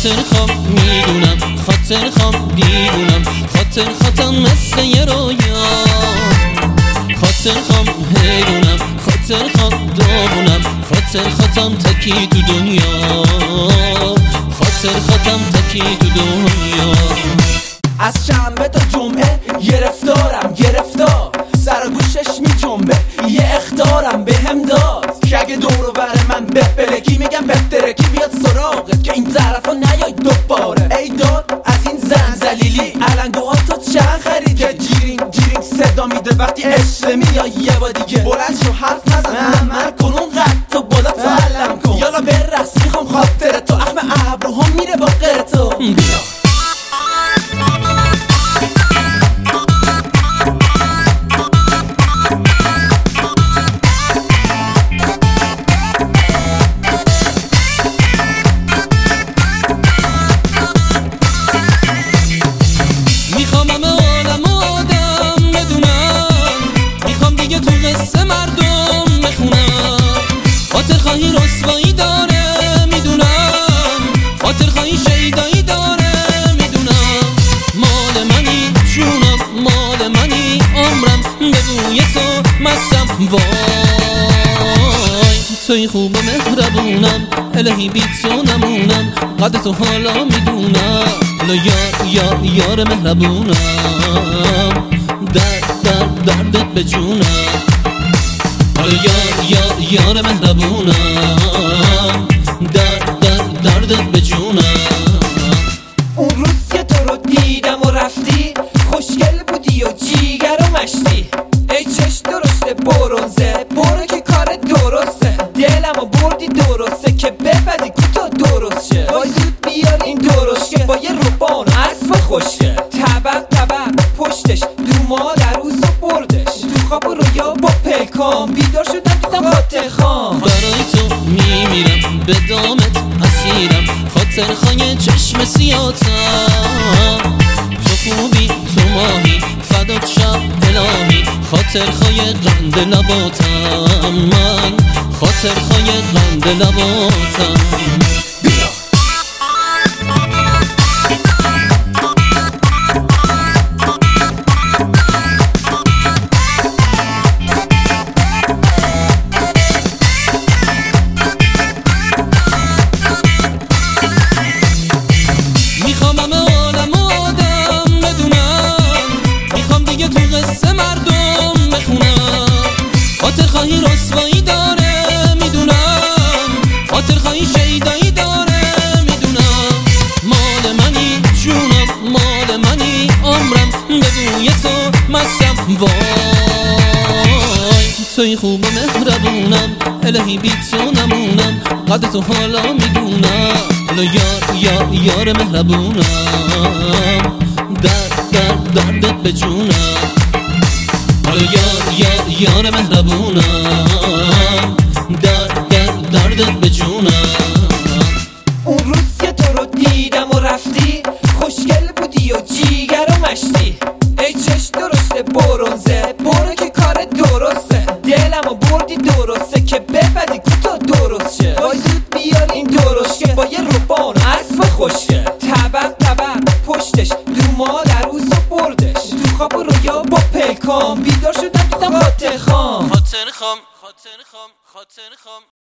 خاطر خوام میدونم، خاطر خوام دیوونم، خاطرم مثل یه رویا. خاطر خوام حیرونم، خاطر خوام دوونم، خاطرم تکی تو دنیا، خاطرم تکی تو دنیا. از شنبه تا جمعه گرفتار سر گوشش می جنبه، یه اخطارم به هم داد که اگه دورو بر من بپلکی میگم بهترکی بیاد سراغت که این طرفا نیای دوباره. ای داد از این زن زلیلی علنگوها تو چند خرید که جیرینگ صدا میده وقتی عشق میای یه با دیگه. بلند شو حرف نزن عمل کن اون قد تو بالا تو علم کن، یالا برقص میخوام خاطر تو، اخم ابروها میره با غیر تو. بیا میخوام همه عالم آدم بدونم، میخوام دیگه تو قصه مردم بخونم. خاطر خواهی رسوایی داره میدونم، خاطر خواهی شیدایی داره میدونم. مال منی جونم، مال منی عمرم، بگوی تو مستم. وای توی خوب و مهربونم، الهی بی تو نمونم، قدر تو حالا میدونم. حالا یار مهربونم، دردت به جونم. حالا یار مهربونم، دردت به جونم. اون روز که تو رو دیدم و رفتی، خوشگل بودی و جیگر و مشتی. ای چش درشته برونزه، برو که کار درسته، دلم و بردی درسته که بپدی کوتا درست شه. وای زود بیار این درشته با یه روبان اسب خوشه، طبق پشتش دو مادر روز و بردش. تو خواب و رویا با پلکام بیدار شدم دیدم خاطر خام. برای تو میمیرم به دامت اسیرم، خاطر خواهی چشم سیاتم. تو خوبی تو ماهی فدات شب الهی، خاطر خواهی قند لباتم من، خاطر خواهی قند لباتم. میخوام همه عالم آدم بدونم، میخوام دیگه تو قصه مردم بخونم. خاطر خواهی رسوایی داره میدونم، خاطر خواهی شیدایی داره میدونم. مال منی جونم، مال منی عمرم، بگوی تو مستم. وای توی خوب و مهربونم، الهی بی تو نمونم، قدر تو حالا میدونم. حالا یار مهربونم، دردت به جونم. حالا یار مهربونم، دردت به جونم. اون روز که تو رو دیدم و رفتی، خوشگل بودی و جیگر و مشتی. ای چش درشته برونزه، برو که کار درسته، دلم و بردی درسته که بپدی کوتا درست شه. وای زود بیار این درشته با یه روبان اسب خوشه، طبق پشتش دو مادر روز و بردش. تو خواب و رویا با پلکام بیدار شدم دیدم خاطر خام. خاطر خام